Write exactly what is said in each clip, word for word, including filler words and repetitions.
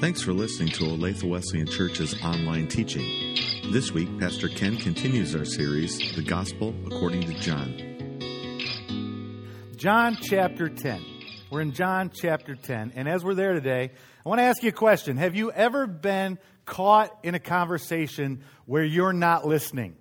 Thanks for listening to Olathe Wesleyan Church's online teaching. This week, Pastor Ken continues our series, The Gospel According to John. John chapter ten. We're in John chapter ten. And as we're there today, I want to ask you a question. Have you ever been caught in a conversation where you're not listening?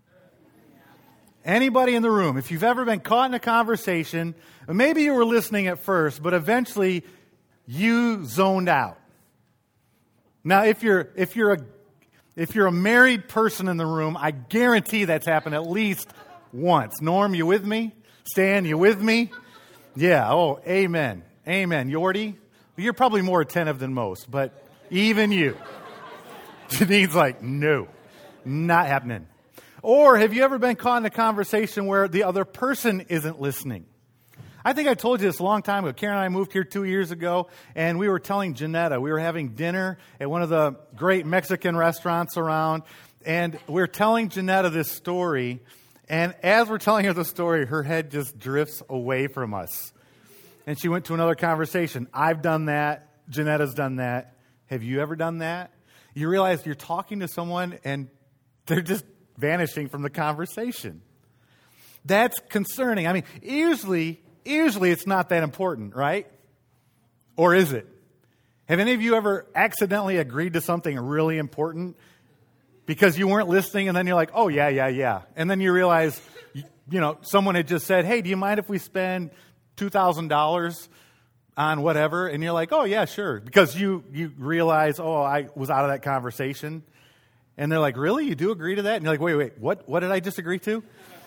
Anybody in the room, if you've ever been caught in a conversation, maybe you were listening at first, but eventually you zoned out. Now, if you're if you're a if you're a married person in the room, I guarantee that's happened at least once. Norm, you with me? Stan, you with me? Yeah. Oh, amen, amen. Yordi, you're probably more attentive than most, but even you, Janine's like, no, not happening. Or have you ever been caught in a conversation where the other person isn't listening? I think I told you this a long time ago. Karen and I moved here two years ago, and we were telling Janetta, we were having dinner at one of the great Mexican restaurants around, and we were telling Janetta this story, and as we're telling her the story, her head just drifts away from us. And she went to another conversation. I've done that. Janetta's done that. Have you ever done that? You realize you're talking to someone, and they're just vanishing from the conversation. That's concerning. I mean, usually... Usually it's not that important, right? Or is it? Have any of you ever accidentally agreed to something really important because you weren't listening, and then you're like, oh, yeah, yeah, yeah. And then you realize, you know, someone had just said, hey, do you mind if we spend two thousand dollars on whatever? And you're like, oh, yeah, sure. Because you, you realize, oh, I was out of that conversation. And they're like, really? You do agree to that? And you're like, wait, wait, what, what did I just agree to?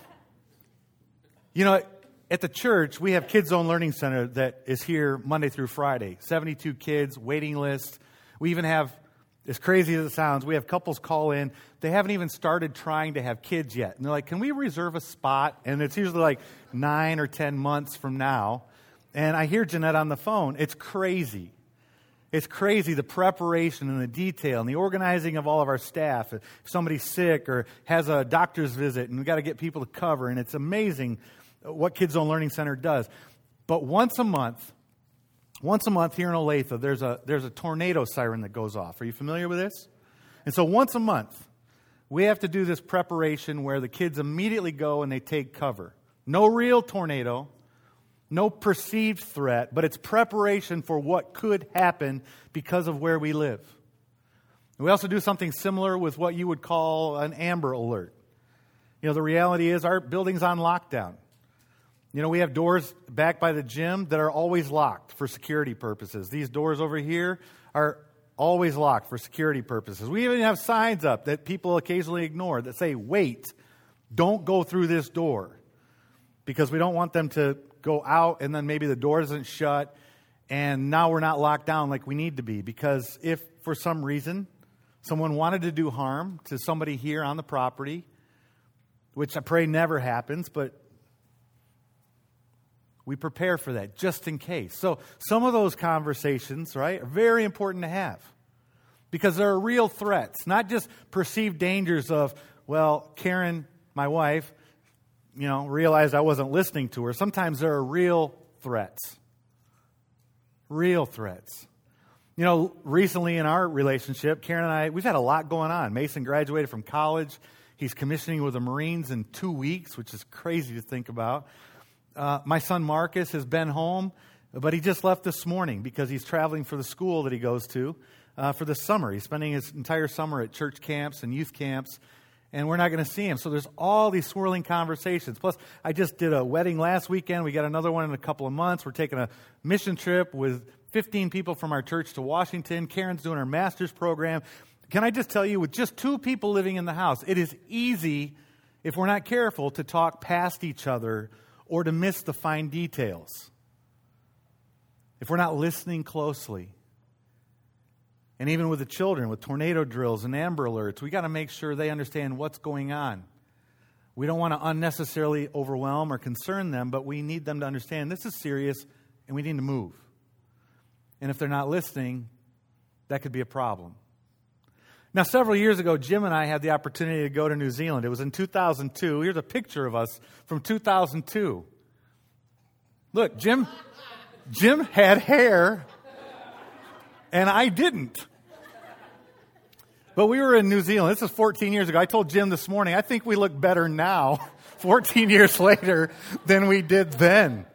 You know, at the church, we have Kids Zone Learning Center that is here Monday through Friday. seventy-two kids, waiting list. We even have, as crazy as it sounds, we have couples call in. They haven't even started trying to have kids yet. And they're like, can we reserve a spot? And it's usually like nine or ten months from now. And I hear Jeanette on the phone. It's crazy. It's crazy, the preparation and the detail and the organizing of all of our staff. If somebody's sick or has a doctor's visit, and we've got to get people to cover. And it's amazing what Kids Zone Learning Center does. But once a month, once a month here in Olathe, there's a there's a tornado siren that goes off. Are you familiar with this? And so once a month, we have to do this preparation where the kids immediately go and they take cover. No real tornado, no perceived threat, but it's preparation for what could happen because of where we live. We also do something similar with what you would call an Amber Alert. You know, the reality is our building's on lockdown. You know, we have doors back by the gym that are always locked for security purposes. These doors over here are always locked for security purposes. We even have signs up that people occasionally ignore that say, wait, don't go through this door. Because we don't want them to go out and then maybe the door isn't shut and now we're not locked down like we need to be. Because if for some reason someone wanted to do harm to somebody here on the property, which I pray never happens, but we prepare for that just in case. So some of those conversations, right, are very important to have because there are real threats, not just perceived dangers of, well, Karen, my wife, you know, realized I wasn't listening to her. Sometimes there are real threats. Real threats. You know, recently in our relationship, Karen and I, we've had a lot going on. Mason graduated from college. He's commissioning with the Marines in two weeks, which is crazy to think about. Uh, my son Marcus has been home, but he just left this morning because he's traveling for the school that he goes to uh, for the summer. He's spending his entire summer at church camps and youth camps, and we're not going to see him. So there's all these swirling conversations. Plus, I just did a wedding last weekend. We got another one in a couple of months. We're taking a mission trip with fifteen people from our church to Washington. Karen's doing our master's program. Can I just tell you, with just two people living in the house, it is easy, if we're not careful, to talk past each other or to miss the fine details. If we're not listening closely. And even with the children, with tornado drills and Amber Alerts, we got to make sure they understand what's going on. We don't want to unnecessarily overwhelm or concern them, but we need them to understand this is serious and we need to move. And if they're not listening, that could be a problem. Now, several years ago, Jim and I had the opportunity to go to New Zealand. It was in two thousand two. Here's a picture of us from two thousand two. Look, Jim, Jim had hair And I didn't. But we were in New Zealand. This is fourteen years ago. I told Jim this morning, I think we look better now, fourteen years later, than we did then.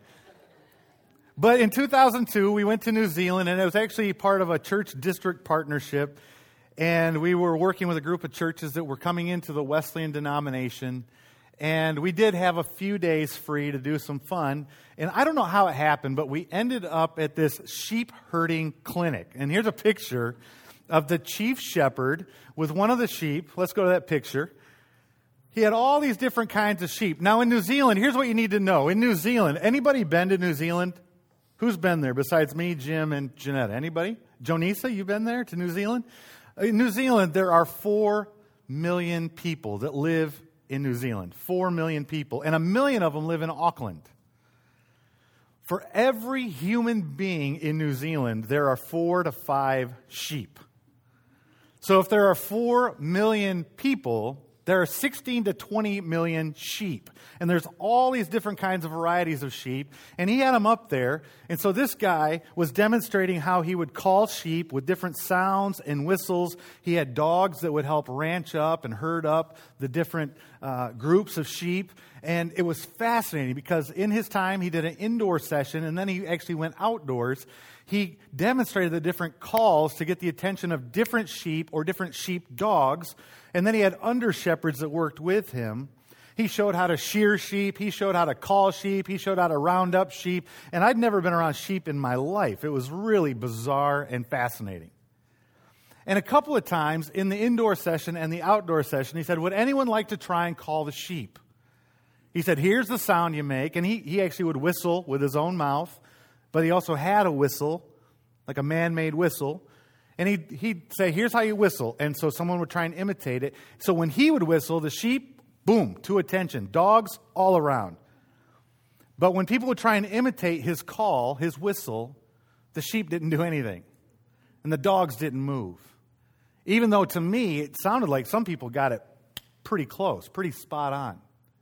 But in two thousand two, we went to New Zealand, and it was actually part of a church district partnership. And we were working with a group of churches that were coming into the Wesleyan denomination. And we did have a few days free to do some fun. And I don't know how it happened, but we ended up at this sheep herding clinic. And here's a picture of the chief shepherd with one of the sheep. Let's go to that picture. He had all these different kinds of sheep. Now in New Zealand, here's what you need to know. In New Zealand, anybody been to New Zealand? Who's been there besides me, Jim, and Janetta? Anybody? Jonisa, you been there to New Zealand? In New Zealand, there are four million people that live in New Zealand. Four million people. And a million of them live in Auckland. For every human being in New Zealand, there are four to five sheep. So if there are four million people, there are sixteen to twenty million sheep. And there's all these different kinds of varieties of sheep. And he had them up there. And so this guy was demonstrating how he would call sheep with different sounds and whistles. He had dogs that would help ranch up and herd up the different uh, groups of sheep. And it was fascinating because in his time, he did an indoor session, and then he actually went outdoors. He demonstrated the different calls to get the attention of different sheep or different sheep dogs. And then he had under shepherds that worked with him. He showed how to shear sheep. He showed how to call sheep. He showed how to round up sheep. And I'd never been around sheep in my life. It was really bizarre and fascinating. And a couple of times in the indoor session and the outdoor session, he said, would anyone like to try and call the sheep? He said, here's the sound you make. And he, he actually would whistle with his own mouth. But he also had a whistle, like a man-made whistle. And he'd, he'd say, here's how you whistle. And so someone would try and imitate it. So when he would whistle, the sheep, boom, to attention. Dogs all around. But when people would try and imitate his call, his whistle, the sheep didn't do anything. And the dogs didn't move. Even though to me, it sounded like some people got it pretty close, pretty spot on.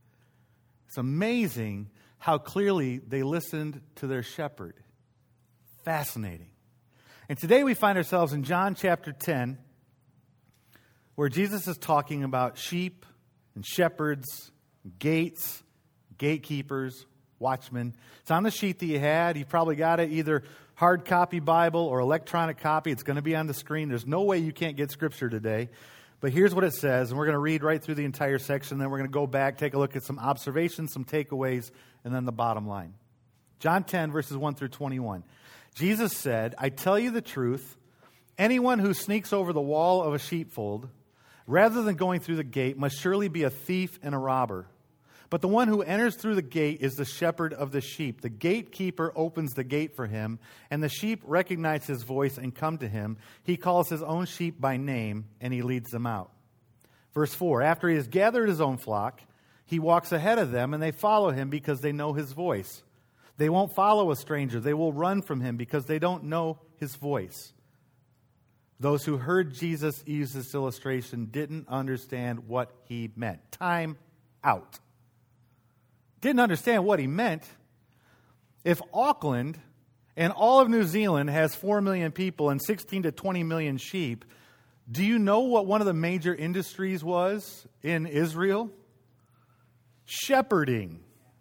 It's amazing how clearly they listened to their shepherd. Fascinating. And today we find ourselves in John chapter ten, where Jesus is talking about sheep and shepherds, gates, gatekeepers, watchmen. It's on the sheet that you had. You probably got it either hard copy Bible or electronic copy. It's going to be on the screen. There's no way you can't get Scripture today. But here's what it says, and we're going to read right through the entire section, then we're going to go back, take a look at some observations, some takeaways, and then the bottom line. John ten, verses one through twenty-one. Jesus said, I tell you the truth, anyone who sneaks over the wall of a sheepfold, rather than going through the gate, must surely be a thief and a robber. But the one who enters through the gate is the shepherd of the sheep. The gatekeeper opens the gate for him, and the sheep recognize his voice and come to him. He calls his own sheep by name, and he leads them out. Verse four, after he has gathered his own flock, he walks ahead of them, and they follow him because they know his voice. They won't follow a stranger. They will run from him because they don't know his voice. Those who heard Jesus use this illustration didn't understand what he meant. Time out. Didn't understand what he meant. If Auckland and all of New Zealand has four million people and sixteen to twenty million sheep, do you know what one of the major industries was in Israel? Shepherding.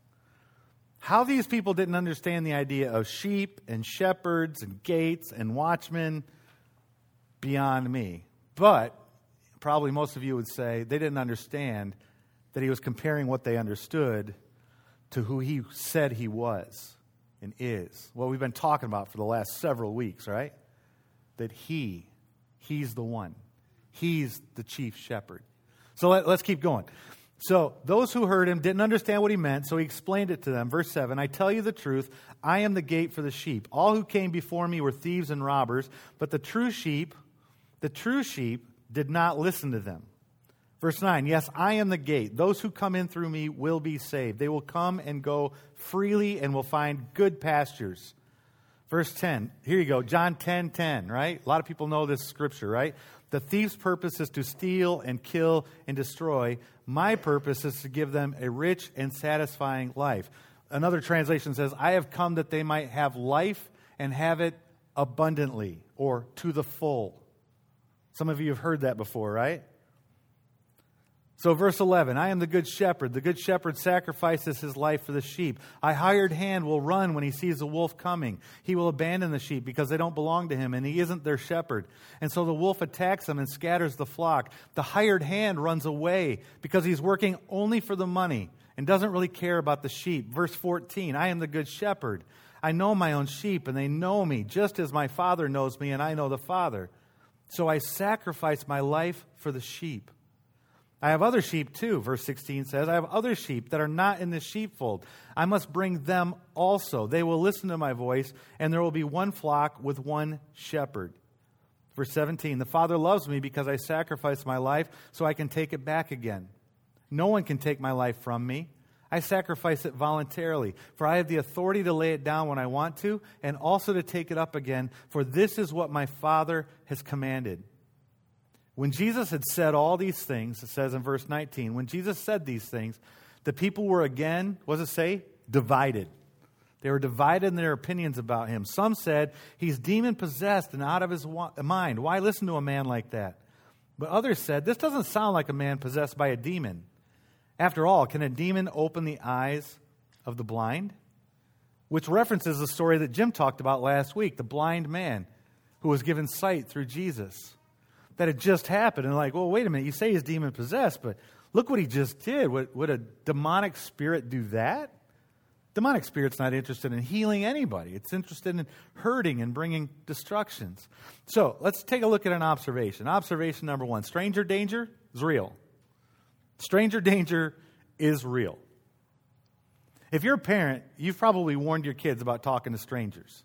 How these people didn't understand the idea of sheep and shepherds and gates and watchmen, beyond me. But probably most of you would say they didn't understand that he was comparing what they understood to who he said he was and is. What we've been talking about for the last several weeks, right? That he, he's the one. He's the chief shepherd. So let, let's keep going. So those who heard him didn't understand what he meant, so he explained it to them. Verse seven, I tell you the truth, I am the gate for the sheep. All who came before me were thieves and robbers, but the true sheep, the true sheep did not listen to them. Verse nine, yes, I am the gate. Those who come in through me will be saved. They will come and go freely and will find good pastures. Verse ten, here you go, John ten ten, right? A lot of people know this scripture, right? The thief's purpose is to steal and kill and destroy. My purpose is to give them a rich and satisfying life. Another translation says, I have come that they might have life and have it abundantly or to the full. Some of you have heard that before, right? So verse eleven, I am the good shepherd. The good shepherd sacrifices his life for the sheep. A hired hand will run when he sees a wolf coming. He will abandon the sheep because they don't belong to him, and he isn't their shepherd. And so the wolf attacks them and scatters the flock. The hired hand runs away because he's working only for the money and doesn't really care about the sheep. Verse fourteen, I am the good shepherd. I know my own sheep, and they know me, just as my Father knows me, and I know the Father. So I sacrifice my life for the sheep. I have other sheep too, verse sixteen says. I have other sheep that are not in the sheepfold. I must bring them also. They will listen to my voice, and there will be one flock with one shepherd. Verse seventeen, the Father loves me because I sacrifice my life so I can take it back again. No one can take my life from me. I sacrifice it voluntarily, for I have the authority to lay it down when I want to, and also to take it up again, for this is what my Father has commanded. When Jesus had said all these things, it says in verse nineteen, when Jesus said these things, the people were again, what does it say? Divided. They were divided in their opinions about him. Some said, he's demon-possessed and out of his mind. Why listen to a man like that? But others said, this doesn't sound like a man possessed by a demon. After all, can a demon open the eyes of the blind? Which references the story that Jim talked about last week, the blind man who was given sight through Jesus. That had just happened. And like, well, wait a minute, you say he's demon-possessed, but look what he just did. Would, would a demonic spirit do that? Demonic spirit's not interested in healing anybody. It's interested in hurting and bringing destructions. So let's take a look at an observation. Observation number one, stranger danger is real. Stranger danger is real. If you're a parent, you've probably warned your kids about talking to strangers.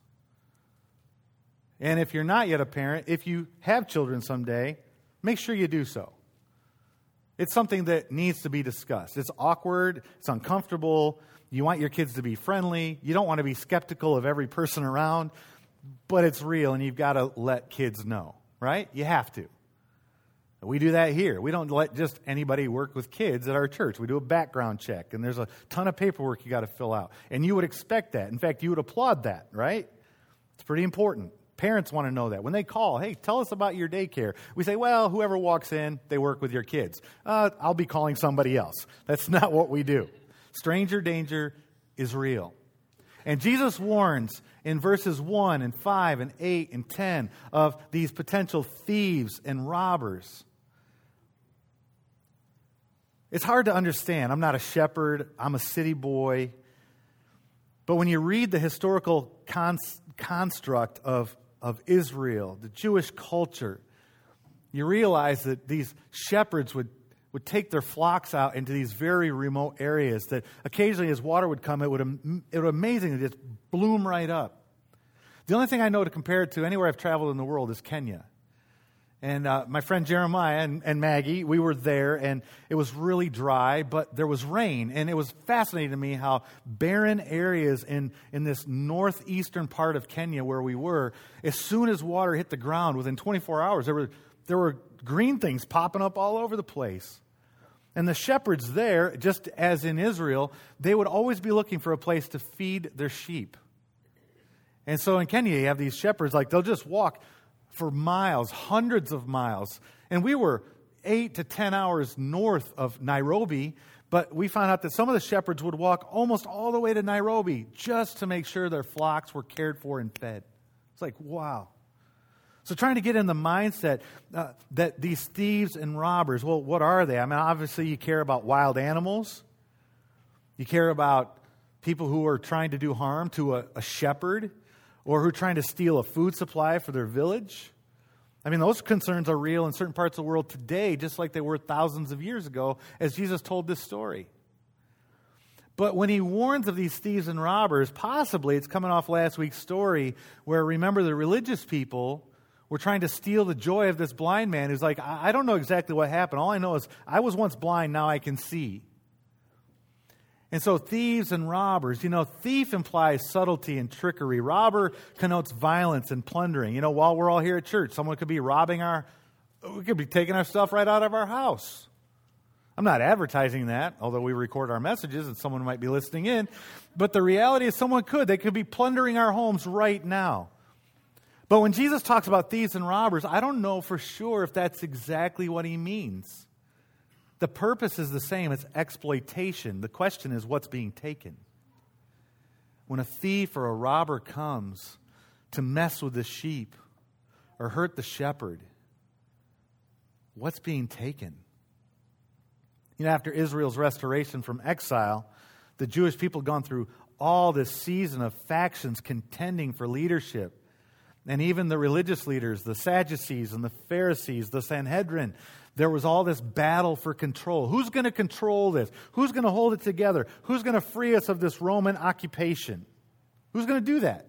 And if you're not yet a parent, if you have children someday, make sure you do so. It's something that needs to be discussed. It's awkward. It's uncomfortable. You want your kids to be friendly. You don't want to be skeptical of every person around. But it's real, and you've got to let kids know, right? You have to. We do that here. We don't let just anybody work with kids at our church. We do a background check, and there's a ton of paperwork you got to fill out. And you would expect that. In fact, you would applaud that, right? It's pretty important. Parents want to know that. When they call, hey, tell us about your daycare. We say, well, whoever walks in, they work with your kids. Uh, I'll be calling somebody else. That's not what we do. Stranger danger is real. And Jesus warns in verses one and five and eight and ten of these potential thieves and robbers. It's hard to understand. I'm not a shepherd. I'm a city boy. But when you read the historical cons- construct of of Israel, the Jewish culture, you realize that these shepherds would, would take their flocks out into these very remote areas that occasionally as water would come, it would, it would amazingly just bloom right up. The only thing I know to compare it to anywhere I've traveled in the world is Kenya. And uh, my friend Jeremiah and, and Maggie, we were there, and it was really dry, but there was rain. And it was fascinating to me how barren areas in, in this northeastern part of Kenya where we were, as soon as water hit the ground, within twenty-four hours, there were, there were green things popping up all over the place. And the shepherds there, just as in Israel, they would always be looking for a place to feed their sheep. And so in Kenya, you have these shepherds, like they'll just walk for miles, hundreds of miles. And we were eight to ten hours north of Nairobi, but we found out that some of the shepherds would walk almost all the way to Nairobi just to make sure their flocks were cared for and fed. It's like, wow. So trying to get in the mindset uh, that these thieves and robbers, well, what are they? I mean, obviously you care about wild animals. You care about people who are trying to do harm to a, a shepherd, or who are trying to steal a food supply for their village. I mean, those concerns are real in certain parts of the world today, just like they were thousands of years ago, as Jesus told this story. But when he warns of these thieves and robbers, possibly it's coming off last week's story where, remember, the religious people were trying to steal the joy of this blind man who's like, I don't know exactly what happened. All I know is I was once blind, now I can see. And so thieves and robbers, you know, thief implies subtlety and trickery. Robber connotes violence and plundering. You know, while we're all here at church, someone could be robbing our, we could be taking our stuff right out of our house. I'm not advertising that, although we record our messages and someone might be listening in. But the reality is someone could. They could be plundering our homes right now. But when Jesus talks about thieves and robbers, I don't know for sure if that's exactly what he means. The purpose is the same. It's exploitation. The question is what's being taken. When a thief or a robber comes to mess with the sheep or hurt the shepherd, what's being taken? You know, after Israel's restoration from exile, the Jewish people had gone through all this season of factions contending for leadership. And even the religious leaders, the Sadducees and the Pharisees, the Sanhedrin, there was all this battle for control. Who's going to control this? Who's going to hold it together? Who's going to free us of this Roman occupation? Who's going to do that?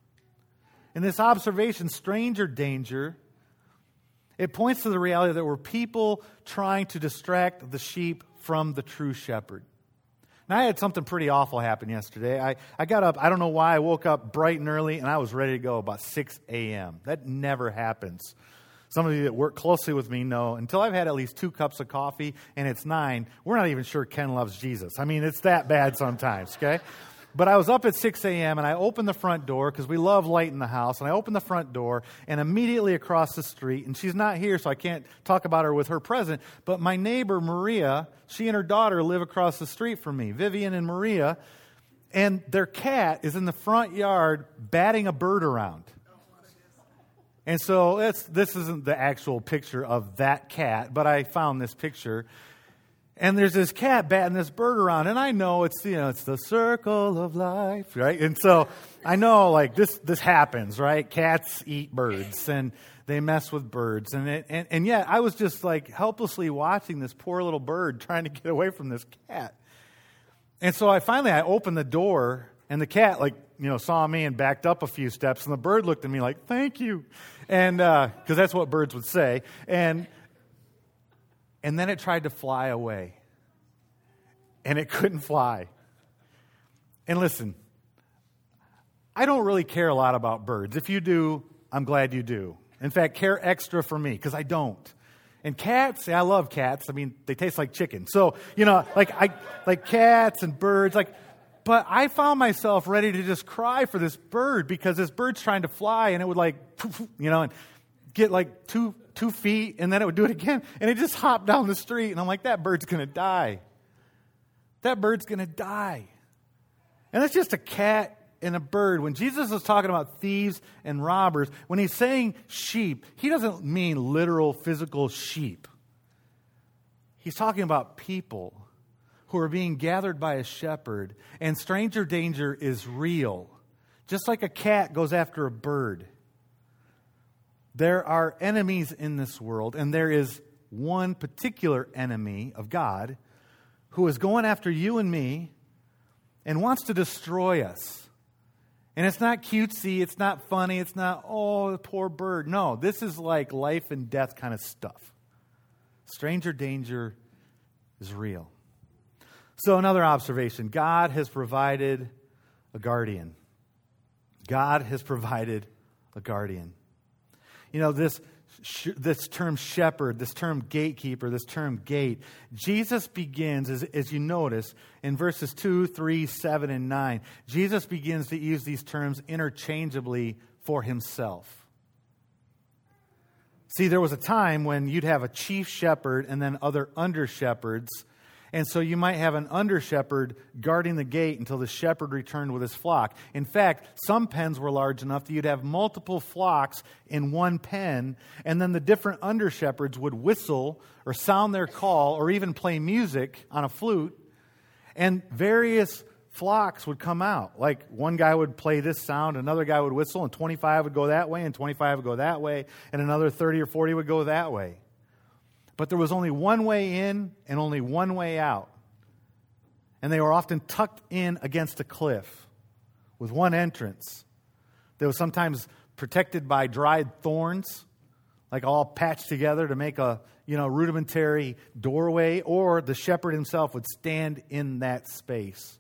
In this observation, stranger danger, it points to the reality that there were people trying to distract the sheep from the true shepherd. Now, I had something pretty awful happen yesterday. I, I got up, I don't know why, I woke up bright and early, and I was ready to go about six a.m. That never happens. Some of you that work closely with me know, until I've had at least two cups of coffee, and it's nine, we're not even sure Ken loves Jesus. I mean, it's that bad sometimes, okay? But I was up at six a.m. and I opened the front door because we love light in the house. And I opened the front door and immediately across the street, and she's not here so I can't talk about her with her present, but my neighbor Maria, she and her daughter live across the street from me, Vivian and Maria, and their cat is in the front yard batting a bird around. And so it's, this isn't the actual picture of that cat, but I found this picture. And there's this cat batting this bird around, and I know it's, you know, it's the circle of life, right? And so I know, like, this this happens, right? Cats eat birds, and they mess with birds. And, it, and, and yet I was just, like, helplessly watching this poor little bird trying to get away from this cat. And so I finally, I opened the door, and the cat, like, you know, saw me and backed up a few steps, and the bird looked at me like, thank you. And, because uh, that's what birds would say. And... And then it tried to fly away. And it couldn't fly. And listen, I don't really care a lot about birds. If you do, I'm glad you do. In fact, care extra for me, because I don't. And cats, I love cats. I mean, they taste like chicken. So, you know, like I like cats and birds, like, but I found myself ready to just cry for this bird because this bird's trying to fly and it would like, you know, and get like two two feet, and then it would do it again, and it just hopped down the street, and I'm like, that bird's going to die. That bird's going to die. And that's just a cat and a bird. When Jesus is talking about thieves and robbers, when he's saying sheep, he doesn't mean literal physical sheep. He's talking about people who are being gathered by a shepherd, and stranger danger is real. Just like a cat goes after a bird. There are enemies in this world, and there is one particular enemy of God who is going after you and me and wants to destroy us. And it's not cutesy, it's not funny, it's not, oh, the poor bird. No, this is like life and death kind of stuff. Stranger danger is real. So another observation, God has provided a guardian. God has provided a guardian. You know, this sh- this term shepherd, this term gatekeeper, this term gate, Jesus begins, as, as you notice, in verses two, three, seven, and nine, Jesus begins to use these terms interchangeably for himself. See, there was a time when you'd have a chief shepherd and then other under-shepherds. And so you might have an under-shepherd guarding the gate until the shepherd returned with his flock. In fact, some pens were large enough that you'd have multiple flocks in one pen, and then the different under-shepherds would whistle or sound their call or even play music on a flute, and various flocks would come out. Like one guy would play this sound, another guy would whistle, and twenty-five would go that way, and twenty-five would go that way, and another thirty or forty would go that way. But there was only one way in and only one way out. And they were often tucked in against a cliff with one entrance. They were sometimes protected by dried thorns, like all patched together to make a, you know, rudimentary doorway, or the shepherd himself would stand in that space.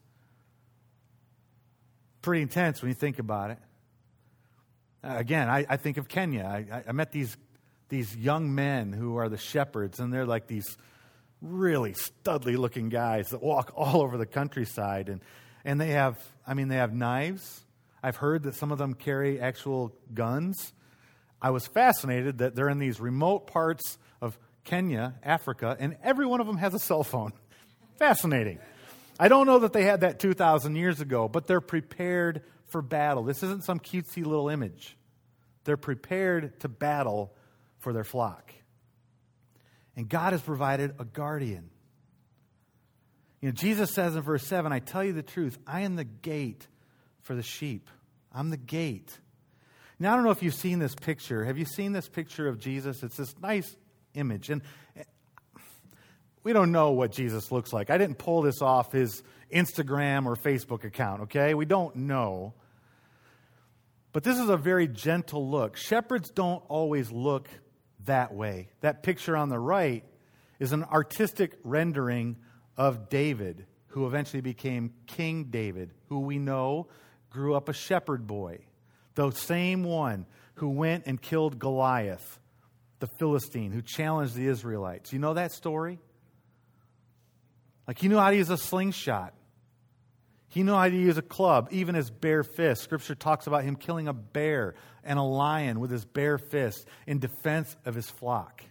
Pretty intense when you think about it. Uh, again, I, I think of Kenya. I, I met these These young men who are the shepherds, and they're like these really studly-looking guys that walk all over the countryside, and and they have, I mean, they have knives. I've heard that some of them carry actual guns. I was fascinated that they're in these remote parts of Kenya, Africa, and every one of them has a cell phone. Fascinating. I don't know that they had that two thousand years ago, but they're prepared for battle. This isn't some cutesy little image. They're prepared to battle for their flock. And God has provided a guardian. You know, Jesus says in verse seven, I tell you the truth, I am the gate for the sheep. I'm the gate. Now, I don't know if you've seen this picture. Have you seen this picture of Jesus? It's this nice image. And we don't know what Jesus looks like. I didn't pull this off his Instagram or Facebook account, okay? We don't know. But this is a very gentle look. Shepherds don't always look that way. That picture on the right is an artistic rendering of David, who eventually became King David, who we know grew up a shepherd boy. The same one who went and killed Goliath, the Philistine, who challenged the Israelites. You know that story? Like, he knew how to use a slingshot. He knew how to use a club, even his bare fist. Scripture talks about him killing a bear and a lion with his bare fist in defense of his flock.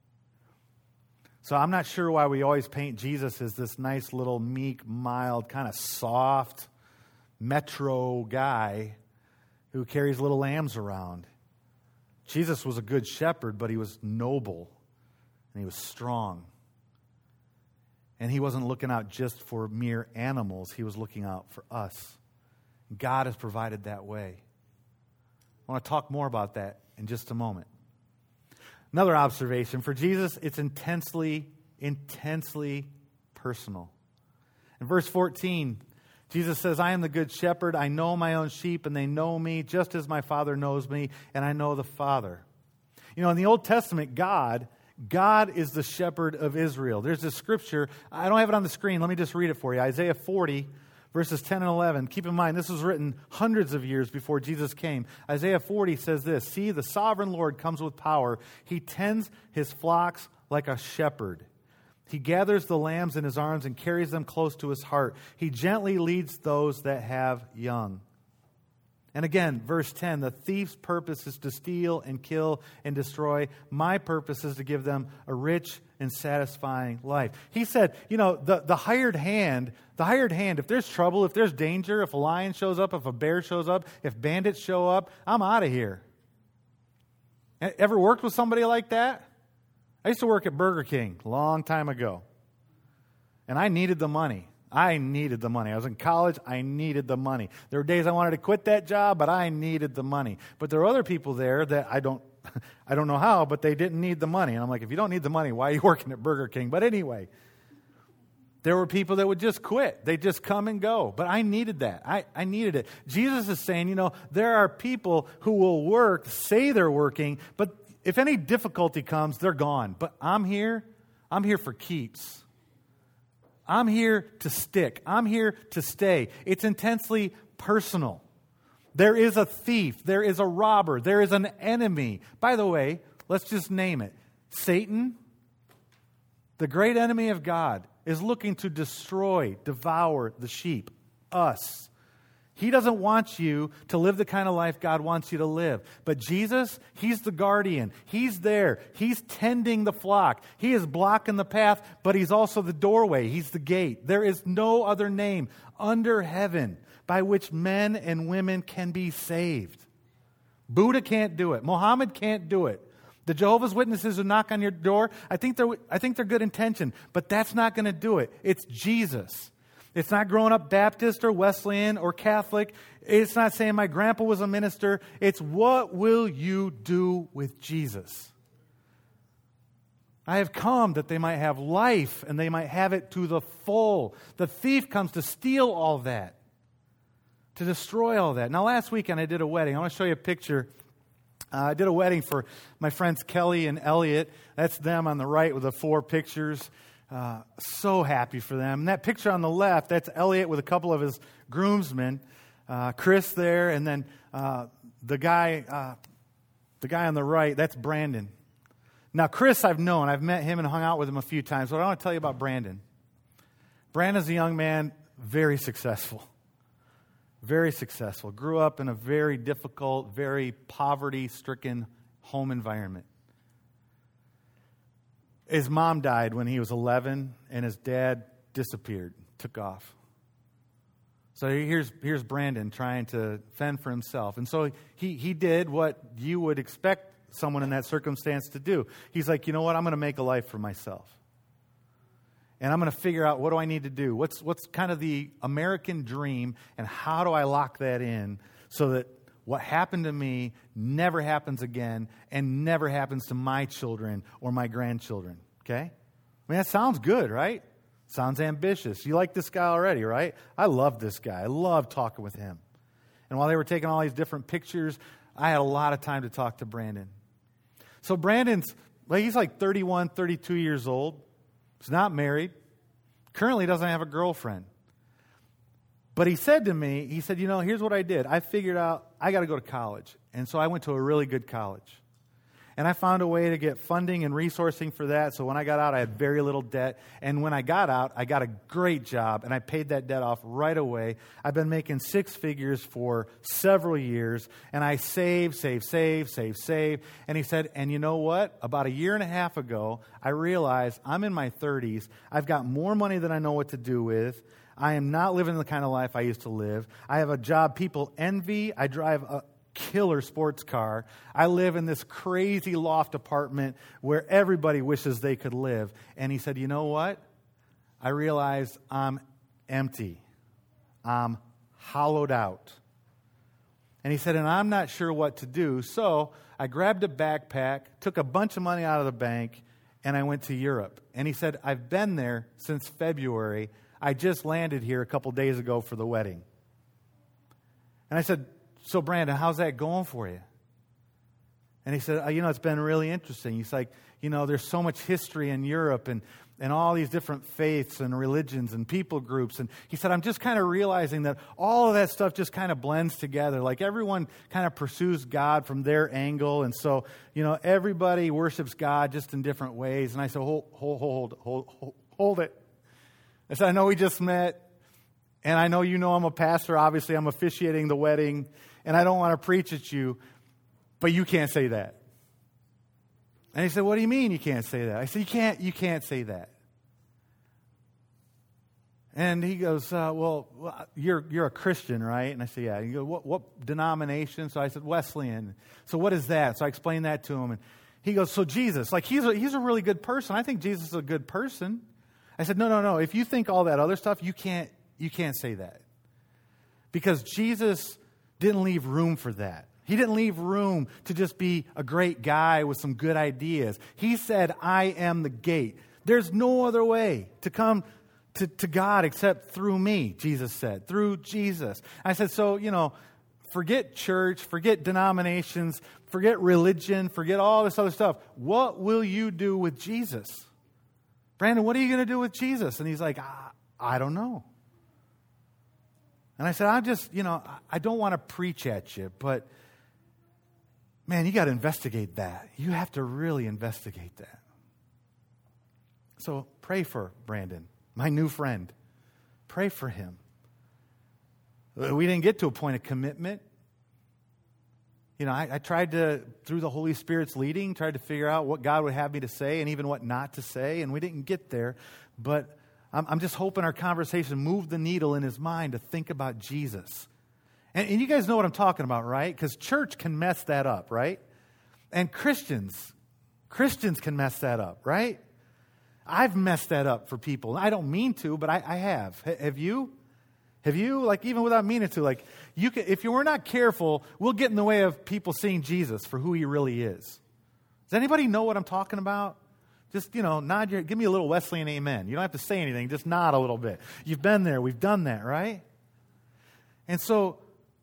So I'm not sure why we always paint Jesus as this nice little meek, mild, kind of soft, metro guy who carries little lambs around. Jesus was a good shepherd, but he was noble and he was strong. And he wasn't looking out just for mere animals. He was looking out for us. God has provided that way. I want to talk more about that in just a moment. Another observation. For Jesus, it's intensely, intensely personal. In verse fourteen, Jesus says, I am the good shepherd. I know my own sheep, and they know me, just as my Father knows me, and I know the Father. You know, in the Old Testament, God... God is the shepherd of Israel. There's a scripture. I don't have it on the screen. Let me just read it for you. Isaiah forty, verses ten and eleven. Keep in mind, this was written hundreds of years before Jesus came. Isaiah forty says this, see, the sovereign Lord comes with power. He tends his flocks like a shepherd. He gathers the lambs in his arms and carries them close to his heart. He gently leads those that have young. And again, verse ten, the thief's purpose is to steal and kill and destroy. My purpose is to give them a rich and satisfying life. He said, you know, the, the hired hand, the hired hand, if there's trouble, if there's danger, if a lion shows up, if a bear shows up, if bandits show up, I'm out of here. Ever worked with somebody like that? I used to work at Burger King a long time ago. And I needed the money. I needed the money. I was in college. I needed the money. There were days I wanted to quit that job, but I needed the money. But there were other people there that I don't I don't know how, but they didn't need the money. And I'm like, if you don't need the money, why are you working at Burger King? But anyway, there were people that would just quit. They'd just come and go. But I needed that. I, I needed it. Jesus is saying, you know, there are people who will work, say they're working, but if any difficulty comes, they're gone. But I'm here. I'm here for keeps. I'm here to stick. I'm here to stay. It's intensely personal. There is a thief. There is a robber. There is an enemy. By the way, let's just name it. Satan, the great enemy of God, is looking to destroy, devour the sheep, us. He doesn't want you to live the kind of life God wants you to live. But Jesus, He's the guardian. He's there. He's tending the flock. He is blocking the path, but He's also the doorway. He's the gate. There is no other name under heaven by which men and women can be saved. Buddha can't do it. Muhammad can't do it. The Jehovah's Witnesses who knock on your door, I think they're, I think they're good intention, but that's not going to do it. It's Jesus. It's not growing up Baptist or Wesleyan or Catholic. It's not saying my grandpa was a minister. It's what will you do with Jesus? I have come that they might have life and they might have it to the full. The thief comes to steal all that, to destroy all that. Now, last weekend I did a wedding. I want to show you a picture. Uh, I did a wedding for my friends Kelly and Elliot. That's them on the right with the four pictures. Uh, so happy for them. And that picture on the left, that's Elliot with a couple of his groomsmen, uh, Chris there, and then uh, the guy, uh, the guy on the right, that's Brandon. Now, Chris, I've known, I've met him and hung out with him a few times. But I want to tell you about Brandon. Brandon's a young man, very successful, very successful. Grew up in a very difficult, very poverty-stricken home environment. His mom died when he was eleven, and his dad disappeared, took off. So here's here's Brandon trying to fend for himself. And so he, he did what you would expect someone in that circumstance to do. He's like, you know what, I'm going to make a life for myself. And I'm going to figure out, what do I need to do? What's what's kind of the American dream, and how do I lock that in so that what happened to me never happens again and never happens to my children or my grandchildren, okay? I mean, that sounds good, right? Sounds ambitious. You like this guy already, right? I love this guy. I love talking with him. And while they were taking all these different pictures, I had a lot of time to talk to Brandon. So Brandon's, like, he's like thirty-one, thirty-two years old. He's not married. Currently doesn't have a girlfriend. But he said to me, he said, you know, here's what I did. I figured out I got to go to college. And so I went to a really good college. And I found a way to get funding and resourcing for that. So when I got out, I had very little debt. And when I got out, I got a great job, and I paid that debt off right away. I've been making six figures for several years, and I save, save, save, save, save. And he said, and you know what? About a year and a half ago, I realized I'm in my thirties. I've got more money than I know what to do with. I am not living the kind of life I used to live. I have a job people envy. I drive a killer sports car. I live in this crazy loft apartment where everybody wishes they could live. And he said, you know what? I realized I'm empty. I'm hollowed out. And he said, and I'm not sure what to do. So I grabbed a backpack, took a bunch of money out of the bank, and I went to Europe. And he said, I've been there since February. I just landed here a couple days ago for the wedding. And I said, so Brandon, how's that going for you? And he said, oh, you know, it's been really interesting. He's like, you know, there's so much history in Europe and, and all these different faiths and religions and people groups. And he said, I'm just kind of realizing that all of that stuff just kind of blends together. Like everyone kind of pursues God from their angle. And so, you know, everybody worships God just in different ways. And I said, hold, hold, hold, hold, hold, hold it. I said, I know we just met. And I know you know I'm a pastor. Obviously, I'm officiating the wedding. And I don't want to preach at you, but you can't say that. And he said, what do you mean you can't say that? I said, you can't, you can't say that. And he goes, uh, well, you're you're a Christian, right? And I said, yeah. And he goes, what, what denomination? So I said, Wesleyan. So what is that? So I explained that to him. And he goes, so Jesus, like he's a, he's a really good person. I think Jesus is a good person. I said, no, no, no. If you think all that other stuff, you can't, you can't say that. Because Jesus didn't leave room for that. He didn't leave room to just be a great guy with some good ideas. He said, I am the gate. There's no other way to come to, to God except through me, Jesus said, through Jesus. I said, so, you know, forget church, forget denominations, forget religion, forget all this other stuff. What will you do with Jesus? Brandon, what are you going to do with Jesus? And he's like, I, I don't know. And I said, I just, you know, I don't want to preach at you, but man, you got to investigate that. You have to really investigate that. So pray for Brandon, my new friend. Pray for him. We didn't get to a point of commitment. You know, I, I tried to, through the Holy Spirit's leading, tried to figure out what God would have me to say and even what not to say, and we didn't get there, but I'm just hoping our conversation moved the needle in his mind to think about Jesus. And, and you guys know what I'm talking about, right? Because church can mess that up, right? And Christians, Christians can mess that up, right? I've messed that up for people. I don't mean to, but I, I have. H- have you? Have you? Like, even without meaning to, like, you can, if you were not careful, we'll get in the way of people seeing Jesus for who he really is. Does anybody know what I'm talking about? Just, you know, nod your, give me a little Wesleyan amen. You don't have to say anything, just nod a little bit. You've been there, we've done that, right? And so,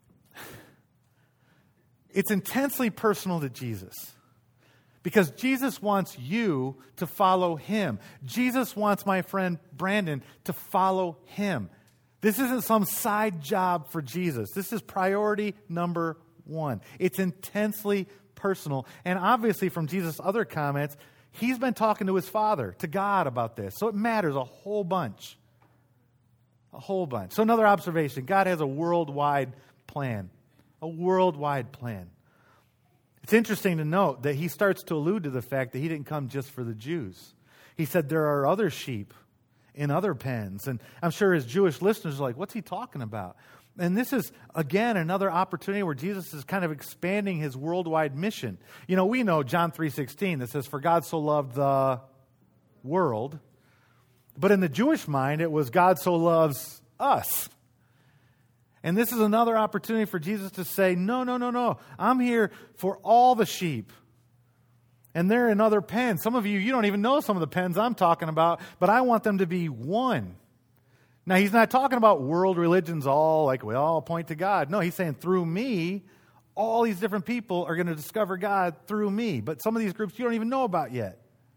it's intensely personal to Jesus. Because Jesus wants you to follow him. Jesus wants my friend Brandon to follow him. This isn't some side job for Jesus. This is priority number one. It's intensely personal. And obviously from Jesus' other comments, he's been talking to his Father, to God about this. So it matters a whole bunch. A whole bunch. So another observation, God has a worldwide plan. A worldwide plan. It's interesting to note that he starts to allude to the fact that he didn't come just for the Jews. He said there are other sheep in other pens. And I'm sure his Jewish listeners are like, what's he talking about? And this is, again, another opportunity where Jesus is kind of expanding his worldwide mission. You know, we know John three sixteen that says, for God so loved the world. But in the Jewish mind, it was God so loves us. And this is another opportunity for Jesus to say, no, no, no, no. I'm here for all the sheep. And they're in other pens. Some of you, you don't even know some of the pens I'm talking about, but I want them to be one. Now, he's not talking about world religions all, like we all point to God. No, he's saying through me, all these different people are going to discover God through me. But some of these groups you don't even know about yet.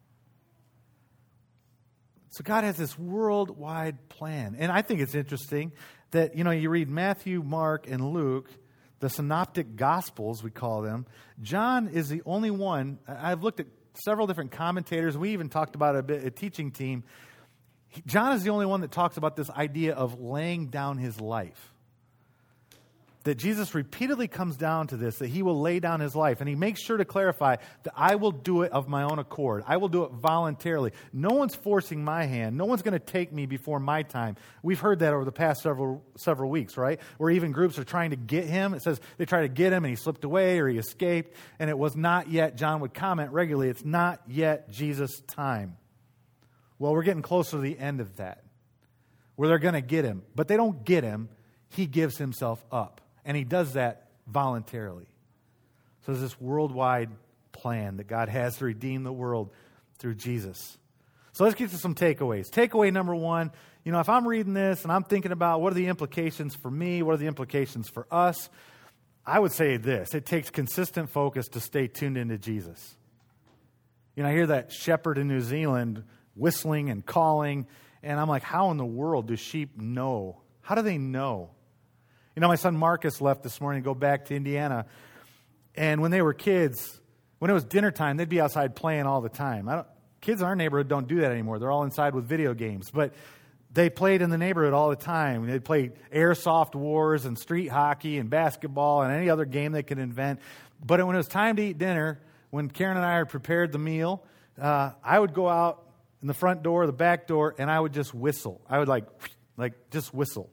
So God has this worldwide plan. And I think it's interesting that, you know, you read Matthew, Mark, and Luke, the synoptic gospels, we call them. John is the only one. I've looked at several different commentators. We even talked about it a bit, a teaching team. John is the only one that talks about this idea of laying down his life. That Jesus repeatedly comes down to this, that he will lay down his life. And he makes sure to clarify that I will do it of my own accord. I will do it voluntarily. No one's forcing my hand. No one's going to take me before my time. We've heard that over the past several several weeks, right? Where even groups are trying to get him. It says they try to get him and he slipped away or he escaped. And it was not yet, John would comment regularly, it's not yet Jesus' time. Well, we're getting closer to the end of that, where they're going to get him. But they don't get him. He gives himself up. And he does that voluntarily. So there's this worldwide plan that God has to redeem the world through Jesus. So let's get to some takeaways. Takeaway number one, you know, if I'm reading this and I'm thinking about what are the implications for me, what are the implications for us, I would say this: it takes consistent focus to stay tuned into Jesus. You know, I hear that shepherd in New Zealand whistling and calling, and I'm like, how in the world do sheep know? How do they know? You know, my son Marcus left this morning to go back to Indiana, and when they were kids, when it was dinner time, they'd be outside playing all the time. I don't, kids in our neighborhood don't do that anymore. They're all inside with video games, but they played in the neighborhood all the time. They'd play airsoft wars and street hockey and basketball and any other game they could invent. But when it was time to eat dinner, when Karen and I had prepared the meal, uh, I would go out in the front door, the back door, and I would just whistle. I would like, like just whistle.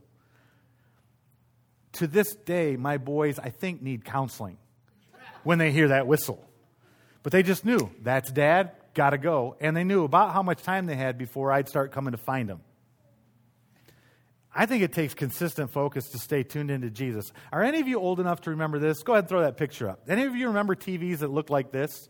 To this day, my boys, I think, need counseling when they hear that whistle. But they just knew, that's Dad, got to go. And they knew about how much time they had before I'd start coming to find them. I think it takes consistent focus to stay tuned into Jesus. Are any of you old enough to remember this? Go ahead and throw that picture up. Any of you remember T Vs that look like this?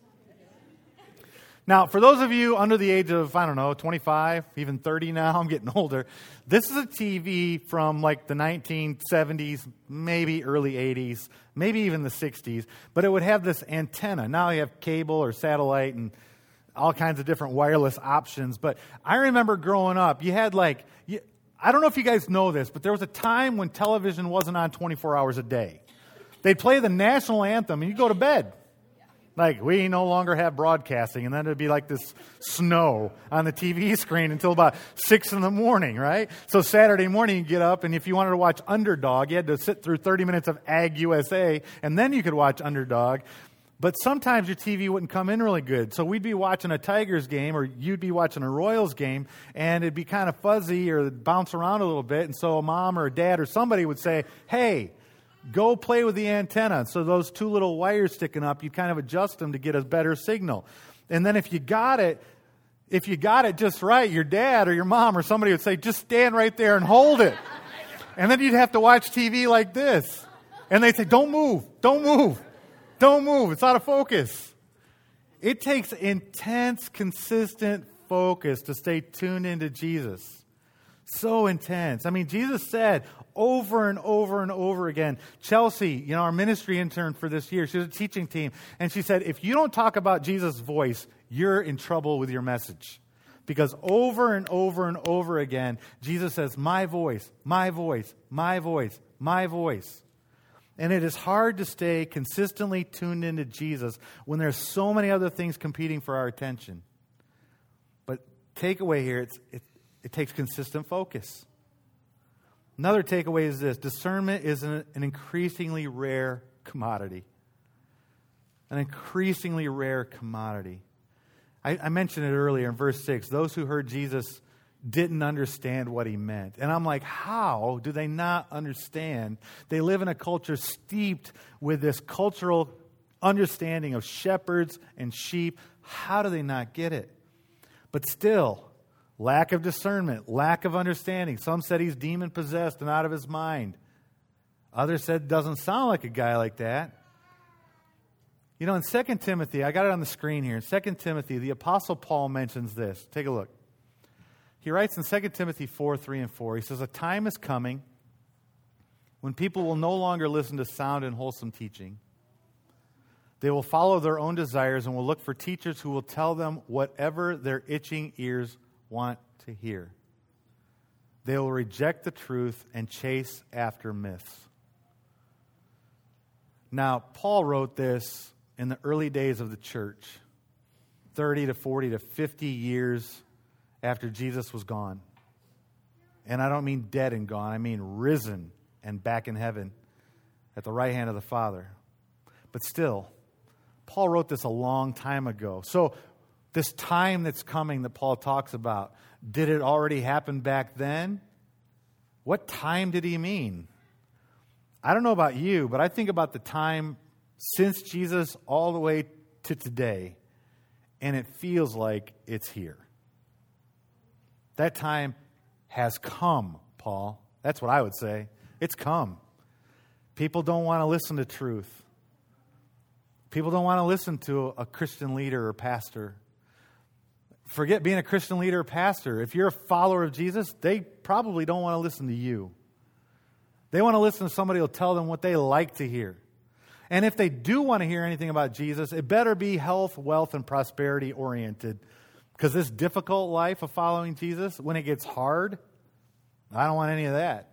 Now, for those of you under the age of, I don't know, twenty-five, even thirty now, I'm getting older, this is a T V from like the nineteen seventies, maybe early eighties, maybe even the sixties, but it would have this antenna. Now you have cable or satellite and all kinds of different wireless options, but I remember growing up, you had like, you, I don't know if you guys know this, but there was a time when television wasn't on twenty-four hours a day. They'd play the national anthem and you'd go to bed. Like, we no longer have broadcasting, and then it'd be like this snow on the T V screen until about six in the morning, right? So Saturday morning you get up, and if you wanted to watch Underdog, you had to sit through thirty minutes of Ag U S A, and then you could watch Underdog. But sometimes your T V wouldn't come in really good. So we'd be watching a Tigers game, or you'd be watching a Royals game, and it'd be kind of fuzzy or it'd bounce around a little bit. And so a mom or a dad or somebody would say, hey, go play with the antenna. So those two little wires sticking up, you kind of adjust them to get a better signal. And then if you got it, if you got it just right, your dad or your mom or somebody would say, just stand right there and hold it. And then you'd have to watch T V like this. And they'd say, don't move, don't move, don't move. It's out of focus. It takes intense, consistent focus to stay tuned into Jesus. So intense. I mean, Jesus said over and over and over again, Chelsea, you know, our ministry intern for this year, she was a teaching team, and she said, if you don't talk about Jesus' voice, you're in trouble with your message. Because over and over and over again, Jesus says, my voice, my voice, my voice, my voice. And it is hard to stay consistently tuned into Jesus when there's so many other things competing for our attention. But takeaway here, it's, it, it takes consistent focus. Another takeaway is this: discernment is an, an increasingly rare commodity. an increasingly rare commodity. I, I mentioned it earlier in verse six. Those who heard Jesus didn't understand what he meant. And I'm like, how do they not understand? They live in a culture steeped with this cultural understanding of shepherds and sheep. How do they not get it? But still, lack of discernment, lack of understanding. Some said he's demon-possessed and out of his mind. Others said, doesn't sound like a guy like that. You know, in Second Timothy, I got it on the screen here. In Second Timothy, the Apostle Paul mentions this. Take a look. He writes in Second Timothy four, three, and four, he says, a time is coming when people will no longer listen to sound and wholesome teaching. They will follow their own desires and will look for teachers who will tell them whatever their itching ears want to hear. They will reject the truth and chase after myths. Now, Paul wrote this in the early days of the church, thirty to forty to fifty years after Jesus was gone. And I don't mean dead and gone, I mean risen and back in heaven at the right hand of the Father. But still, Paul wrote this a long time ago. So this time that's coming that Paul talks about, did it already happen back then? What time did he mean? I don't know about you, but I think about the time since Jesus all the way to today, and it feels like it's here. That time has come, Paul. That's what I would say. It's come. People don't want to listen to truth. People don't want to listen to a Christian leader or pastor. Forget being a Christian leader or pastor. If you're a follower of Jesus, they probably don't want to listen to you. They want to listen to somebody who will tell them what they like to hear. And if they do want to hear anything about Jesus, it better be health, wealth, and prosperity oriented. Because this difficult life of following Jesus, when it gets hard, I don't want any of that.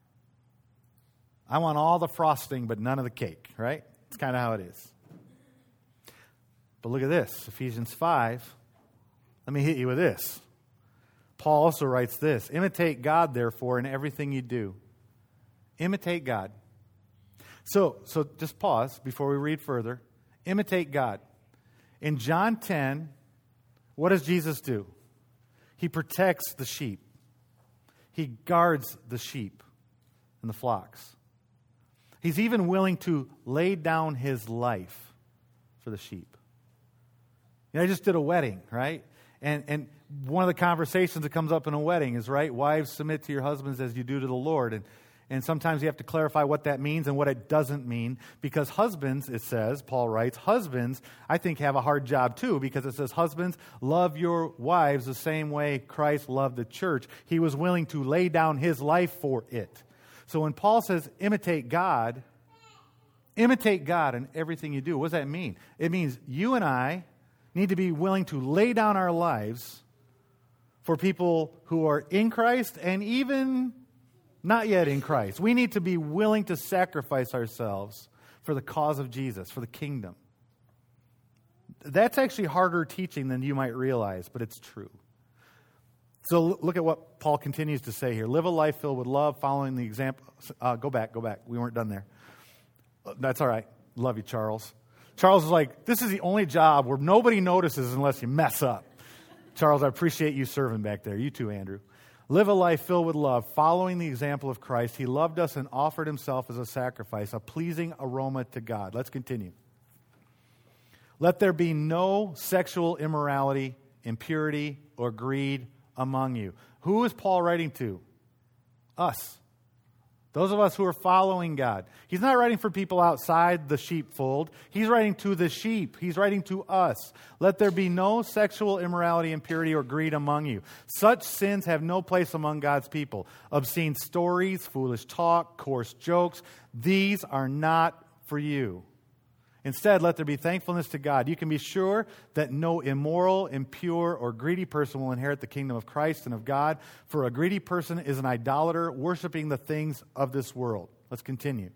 I want all the frosting, but none of the cake, right? It's kind of how it is. But look at this, Ephesians five. Let me hit you with this. Paul also writes this, imitate God, therefore, in everything you do. Imitate God. So, so just pause before we read further. Imitate God. In John ten, what does Jesus do? He protects the sheep. He guards the sheep and the flocks. He's even willing to lay down his life for the sheep. You know, I just did a wedding, right? And and one of the conversations that comes up in a wedding is, right, wives, submit to your husbands as you do to the Lord. And And sometimes you have to clarify what that means and what it doesn't mean. Because husbands, it says, Paul writes, husbands, I think, have a hard job too. Because it says, husbands, love your wives the same way Christ loved the church. He was willing to lay down his life for it. So when Paul says, imitate God, imitate God in everything you do. What does that mean? It means you and I need to be willing to lay down our lives for people who are in Christ and even not yet in Christ. We need to be willing to sacrifice ourselves for the cause of Jesus, for the kingdom. That's actually harder teaching than you might realize, but it's true. So look at what Paul continues to say here. Live a life filled with love, following the example. Uh, go back, go back. We weren't done there. That's all right. Love you, Charles. Charles is like, this is the only job where nobody notices unless you mess up. Charles, I appreciate you serving back there. You too, Andrew. Live a life filled with love, following the example of Christ. He loved us and offered himself as a sacrifice, a pleasing aroma to God. Let's continue. Let there be no sexual immorality, impurity, or greed among you. Who is Paul writing to? Us. Those of us who are following God. He's not writing for people outside the sheepfold. He's writing to the sheep. He's writing to us. Let there be no sexual immorality, impurity, or greed among you. Such sins have no place among God's people. Obscene stories, foolish talk, coarse jokes, these are not for you. Instead, let there be thankfulness to God. You can be sure that no immoral, impure, or greedy person will inherit the kingdom of Christ and of God, for a greedy person is an idolater, worshiping the things of this world. Let's continue.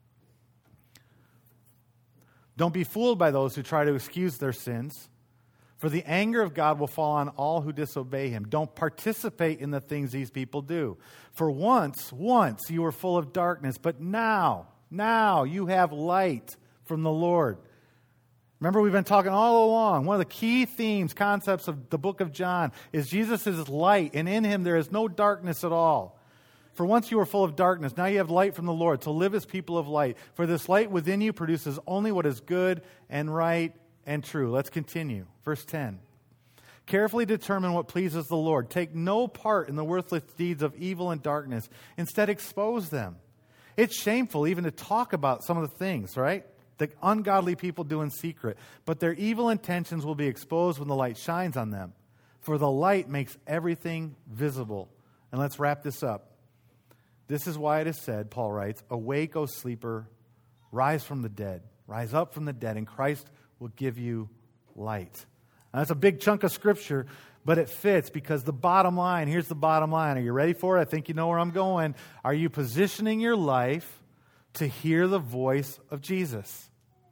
Don't be fooled by those who try to excuse their sins, for the anger of God will fall on all who disobey him. Don't participate in the things these people do. For once, once you were full of darkness, but now, now you have light from the Lord. Remember, we've been talking all along. One of the key themes, concepts of the book of John is Jesus is light, and in him there is no darkness at all. For once you were full of darkness, now you have light from the Lord, to live as people of light. For this light within you produces only what is good and right and true. Let's continue. Verse ten. Carefully determine what pleases the Lord. Take no part in the worthless deeds of evil and darkness. Instead, expose them. It's shameful even to talk about some of the things, right, that ungodly people do in secret. But their evil intentions will be exposed when the light shines on them. For the light makes everything visible. And let's wrap this up. This is why it is said, Paul writes, awake, O sleeper, rise from the dead. Rise up from the dead, and Christ will give you light. Now, that's a big chunk of Scripture, but it fits because the bottom line, here's the bottom line. Are you ready for it? I think you know where I'm going. Are you positioning your life to hear the voice of Jesus?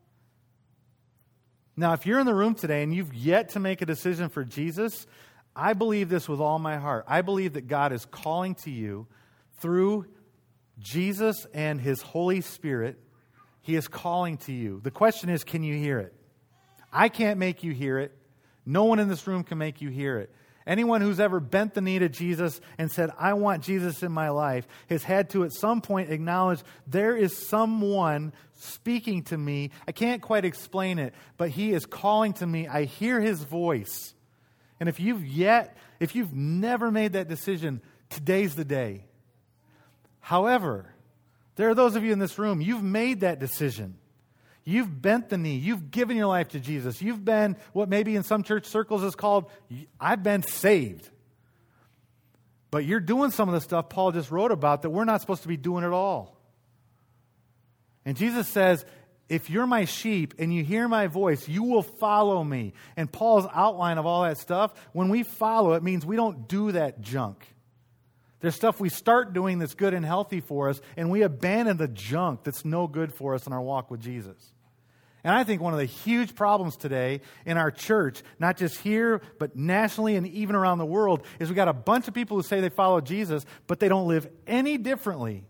Now, if you're in the room today and you've yet to make a decision for Jesus, I believe this with all my heart. I believe that God is calling to you through Jesus and His Holy Spirit. He is calling to you. The question is, can you hear it? I can't make you hear it. No one in this room can make you hear it. Anyone who's ever bent the knee to Jesus and said, I want Jesus in my life, has had to at some point acknowledge there is someone speaking to me. I can't quite explain it, but He is calling to me. I hear His voice. And if you've yet, if you've never made that decision, today's the day. However, there are those of you in this room, you've made that decision. You've bent the knee. You've given your life to Jesus. You've been what maybe in some church circles is called, I've been saved. But you're doing some of the stuff Paul just wrote about that we're not supposed to be doing at all. And Jesus says, if you're my sheep and you hear my voice, you will follow me. And Paul's outline of all that stuff, when we follow, it means we don't do that junk. There's stuff we start doing that's good and healthy for us, and we abandon the junk that's no good for us in our walk with Jesus. And I think one of the huge problems today in our church, not just here, but nationally and even around the world, is we got a bunch of people who say they follow Jesus, but they don't live any differently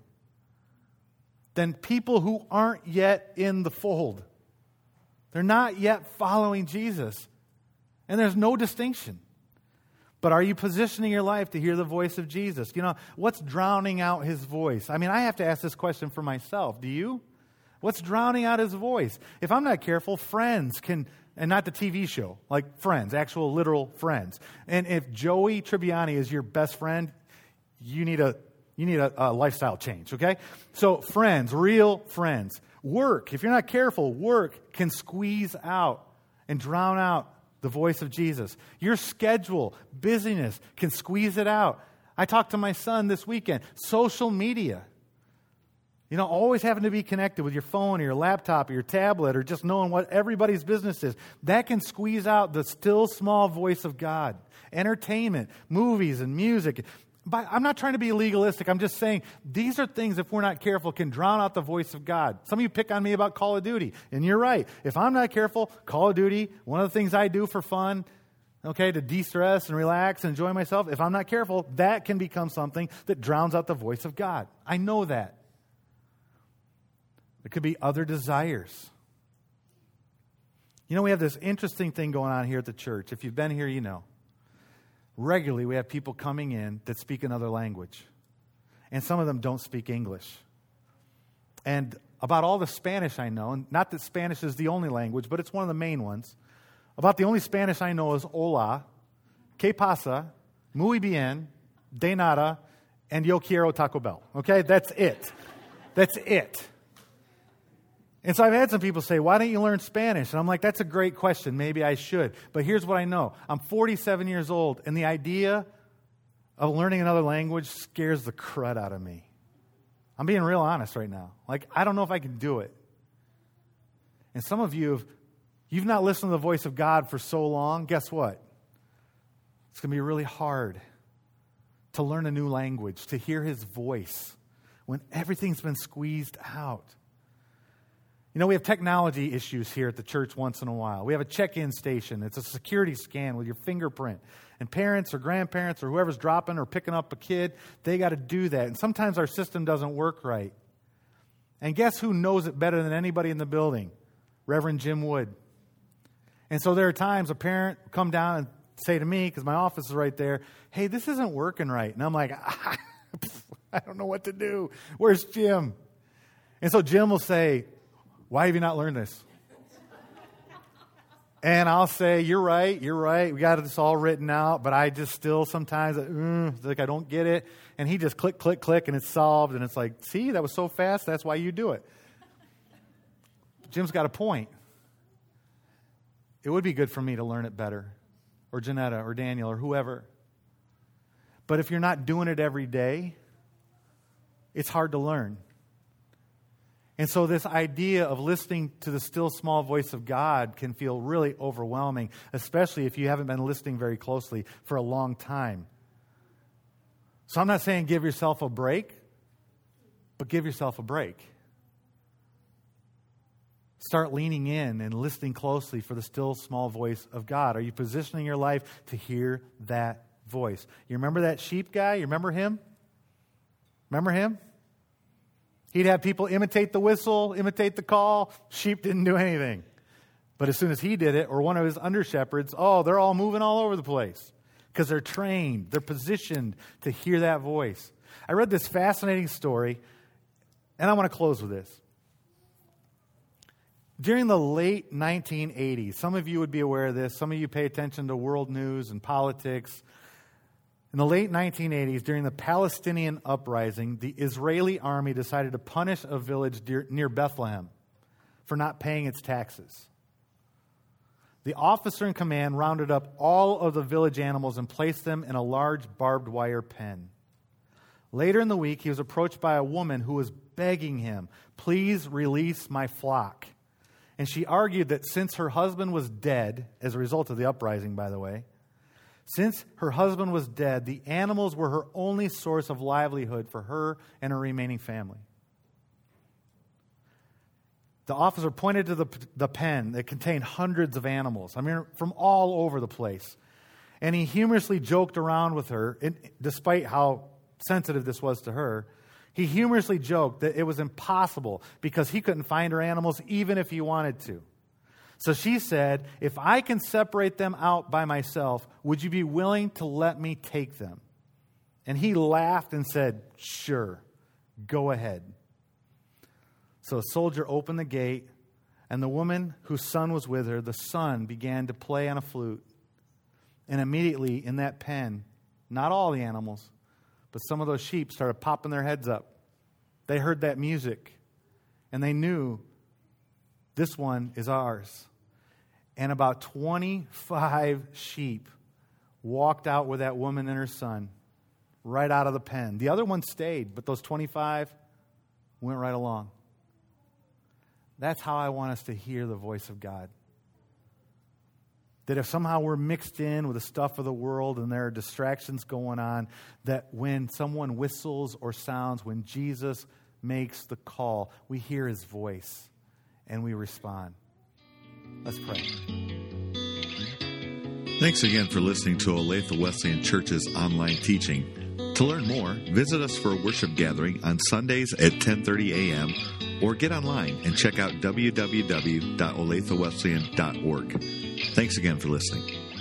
than people who aren't yet in the fold. They're not yet following Jesus. And there's no distinction. But are you positioning your life to hear the voice of Jesus? You know, what's drowning out His voice? I mean, I have to ask this question for myself. Do you? What's drowning out His voice? If I'm not careful, Friends can, and not the T V show, like Friends, actual literal friends. And if Joey Tribbiani is your best friend, you need a you need a, a lifestyle change, okay? So Friends, real friends. Work, if you're not careful, work can squeeze out and drown out the voice of Jesus. Your schedule, busyness can squeeze it out. I talked to my son this weekend. Social media. You know, always having to be connected with your phone or your laptop or your tablet or just knowing what everybody's business is. That can squeeze out the still small voice of God. Entertainment, movies and music. But I'm not trying to be legalistic. I'm just saying these are things, if we're not careful, can drown out the voice of God. Some of you pick on me about Call of Duty, and you're right. If I'm not careful, Call of Duty, one of the things I do for fun, okay, to de-stress and relax and enjoy myself, if I'm not careful, that can become something that drowns out the voice of God. I know that. There could be other desires. You know, we have this interesting thing going on here at the church. If you've been here, you know. Regularly, we have people coming in that speak another language. And some of them don't speak English. And about all the Spanish I know, and not that Spanish is the only language, but it's one of the main ones. About the only Spanish I know is hola, que pasa, muy bien, de nada, and yo quiero Taco Bell. Okay, that's it. That's it. And so I've had some people say, why don't you learn Spanish? And I'm like, that's a great question. Maybe I should. But here's what I know. I'm forty-seven years old, and the idea of learning another language scares the crud out of me. I'm being real honest right now. Like, I don't know if I can do it. And some of you, have, you've not listened to the voice of God for so long. Guess what? It's going to be really hard to learn a new language, to hear His voice when everything's been squeezed out. You know, we have technology issues here at the church once in a while. We have a check-in station. It's a security scan with your fingerprint. And parents or grandparents or whoever's dropping or picking up a kid, they got to do that. And sometimes our system doesn't work right. And guess who knows it better than anybody in the building? Reverend Jim Wood. And so there are times a parent will come down and say to me, because my office is right there, hey, this isn't working right. And I'm like, I don't know what to do. Where's Jim? And so Jim will say, why have you not learned this? And I'll say, you're right, you're right. We got this all written out, but I just still sometimes, mm, like I don't get it. And he just click, click, click, and it's solved. And it's like, see, that was so fast. That's why you do it. Jim's got a point. It would be good for me to learn it better, or Janetta, or Daniel, or whoever. But if you're not doing it every day, it's hard to learn. And so this idea of listening to the still small voice of God can feel really overwhelming, especially if you haven't been listening very closely for a long time. So I'm not saying give yourself a break, but give yourself a break. Start leaning in and listening closely for the still small voice of God. Are you positioning your life to hear that voice? You remember that sheep guy? You remember him? Remember him? He'd have people imitate the whistle, imitate the call. Sheep didn't do anything. But as soon as he did it, or one of his under-shepherds, oh, they're all moving all over the place because they're trained, they're positioned to hear that voice. I read this fascinating story, and I want to close with this. During the late nineteen eighties, some of you would be aware of this, some of you pay attention to world news and politics. In the late nineteen eighties, during the Palestinian uprising, the Israeli army decided to punish a village near Bethlehem for not paying its taxes. The officer in command rounded up all of the village animals and placed them in a large barbed wire pen. Later in the week, he was approached by a woman who was begging him, please release my flock. And she argued that since her husband was dead, as a result of the uprising, by the way, since her husband was dead, the animals were her only source of livelihood for her and her remaining family. The officer pointed to the, the pen that contained hundreds of animals, I mean, from all over the place. And he humorously joked around with her, and despite how sensitive this was to her. He humorously joked that it was impossible because he couldn't find her animals even if he wanted to. So she said, if I can separate them out by myself, would you be willing to let me take them? And he laughed and said, sure, go ahead. So a soldier opened the gate, and the woman whose son was with her, the son, began to play on a flute. And immediately in that pen, not all the animals, but some of those sheep started popping their heads up. They heard that music, and they knew this one is ours. And about twenty-five sheep walked out with that woman and her son right out of the pen. The other one stayed, but those twenty-five went right along. That's how I want us to hear the voice of God. That if somehow we're mixed in with the stuff of the world and there are distractions going on, that when someone whistles or sounds, when Jesus makes the call, we hear his voice and we respond. Let's pray. Thanks again for listening to Olathe Wesleyan Church's online teaching. To learn more, visit us for a worship gathering on Sundays at ten thirty a.m. or get online and check out w w w dot olathe wesleyan dot org. Thanks again for listening.